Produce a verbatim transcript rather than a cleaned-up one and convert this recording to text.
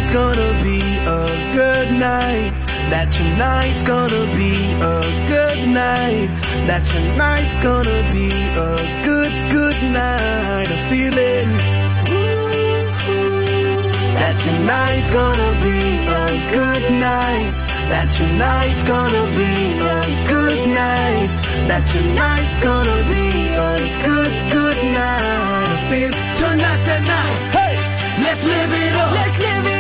gonna be a good night. That tonight's gonna be a good night. That tonight's gonna be a good, good night. I'm feeling. That tonight's gonna be a good night. That tonight's gonna be a good night. That tonight's gonna be a good, good night. I feel tonight's the night. Hey, let's live it up. Let's live it up.